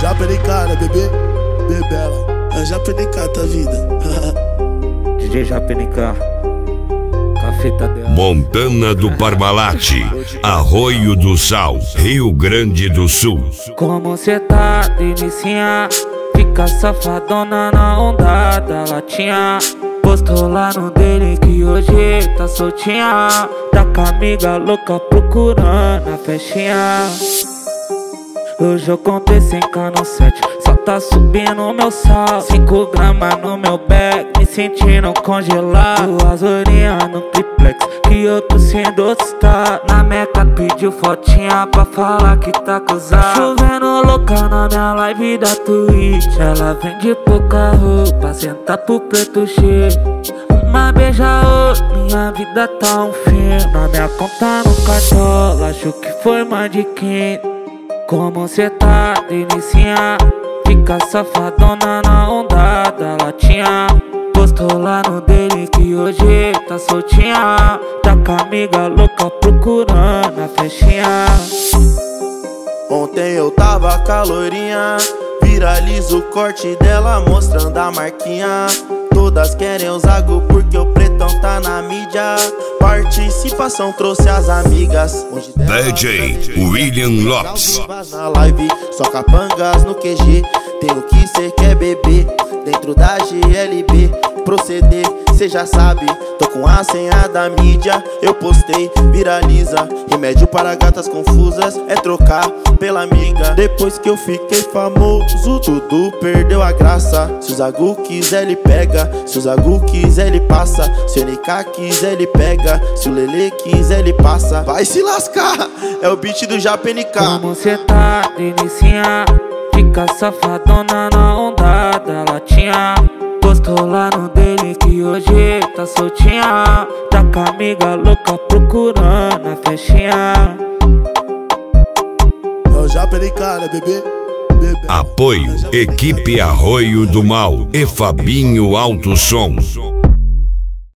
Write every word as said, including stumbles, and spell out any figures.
já P N K, né, bebê? Bebela. É já P N K, tá vida. D J já P N K. Cafeta dela. Montana do Parmalat, Arroio do Sal, Rio Grande do Sul. Como cê tá, delicinha? Fica safadona na onda da latinha. Postou lá no dele que hoje tá soltinha. Tá com a amiga louca procurando a festinha. Hoje eu contei cem k no set, só tá subindo meu sal. Cinco gramas no meu bag, me sentindo congelado. Duas horinhas no triplex, que eu tô sendo outstar. Na meca pediu fotinha pra falar que tá cruzado. Chovendo louca na minha live da Twitch. Ela vem de pouca roupa, senta pro preto cheio. Uma beija outra, minha vida tá um filme. Na minha conta no cartola, acho que foi mais de quinze. Como cê tá, delicinha? Fica safadona na onda da latinha. Postou lá no dele que hoje tá soltinha. Tá com a amiga louca procurando a festinha. Ontem eu tava calorinha, viraliza o corte dela mostrando a marquinha. Todas querem o Zago porque o pretão tá na mídia. Participação trouxe as amigas. D J William Lopes. Na live, só capangas no Q G. Tem o que cê quer beber dentro da G L B. Proceder, cê já sabe. Tô com a senha da mídia. Eu postei, viraliza. Remédio para gatas confusas é trocar pela amiga. Depois que eu fiquei famoso, tudo perdeu a graça. Se o Zagu quiser ele pega, se o Zagu quiser ele passa. Se o N K quiser ele pega, se o Lele quiser ele passa. Vai se lascar, é o beat do já P N K. Como cê tá, delicinha? Fica safadona na onda da latinha. Postou lá no dele que hoje tá soltinha. Tá com a amiga louca procurando a festinha. É já P N K, né, bebê? Bebela. Apoio Equipe Arroio do Mal e Fabinho Alto Som.